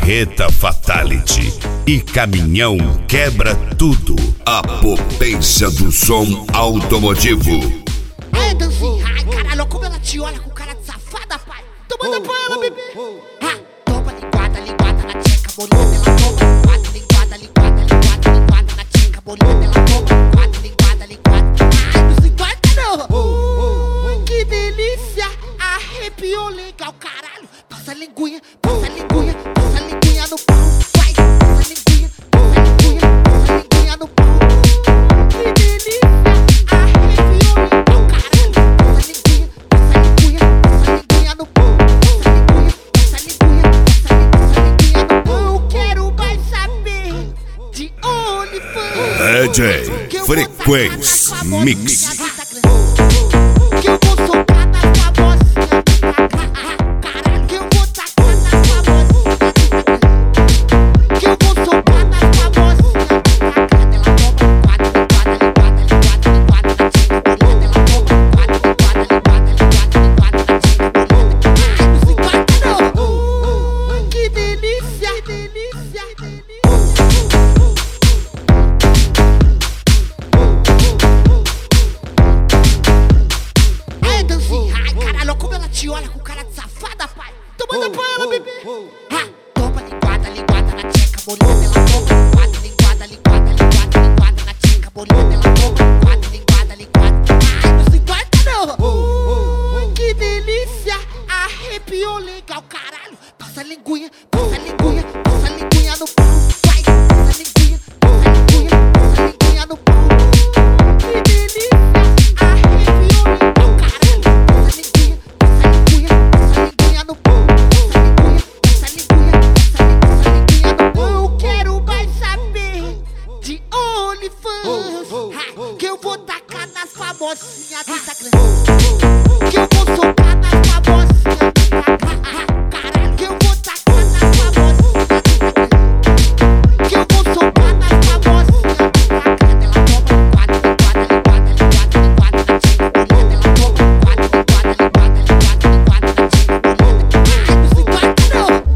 Marreta Fatality e Caminhão Quebra Tudo. A potência do som automotivo. É, Danzinha, ai caralho, como ela te olha com cara de safada, pai. Toma pra ela, bebê. Toma linguada, linguada na tcheca, bolona, ela toma linguada, linguada, linguada, linguada, linguada na tcheca, bolona, ela toma linguada, linguada, linguada. Ai, não se importa não. Que delícia, arrepiou legal, caralho. Passa a linguinha, passa a linguinha, passa a linguinha no pau. Vai, passa a linguinha, passa a linguinha, passa a linguinha no pau. Que delícia, arrepiou legal, caralho. Passa a linguinha, passa a linguinha, passa a linguinha no pau. Passa a linguinha, passa a linguinha, passa a linguinha no pau. Eu quero mais saber de OnlyFans. DJ Frequência Mix. Que eu vou soltar na tua vozinha. Caralho, que eu vou tacar na tua vozinha. Que eu vou soltar na tua vozinha. Ela toma linguada, linguada, linguada, linguada na tcheca, bolona. Ela toma linguada, linguada, linguada, linguada na tcheca, bolona. Ai, não se importa não. Que delícia, delícia, delícia. É, Danzinha, ai caralho, como ela te olha com cara de safada, pai. Toma pra ela, bebê. Toma linguada, linguada na tcheca, bolona. Ela toma linguada, linguada, linguada, linguada, linguada na tcheca, bolona. Ela toma linguada, linguada, linguada. Ai, não se importa não. Que delícia, arrepiou legal, caralho. Passa a linguinha, passa a linguinha, passa a linguinha no pau. Vai, passa a linguinha, passa a linguinha, passa a linguinha no pau. Que delícia, arrepiou legal, caralho. Passa a linguinha, passa a linguinha, passa a linguinha no pau. Passa a linguinha, passa a linguinha, passa a linguinha no pau. Eu quero mais saber de OnlyFans. Que eu vou tacar nas famosinhas do Instagram.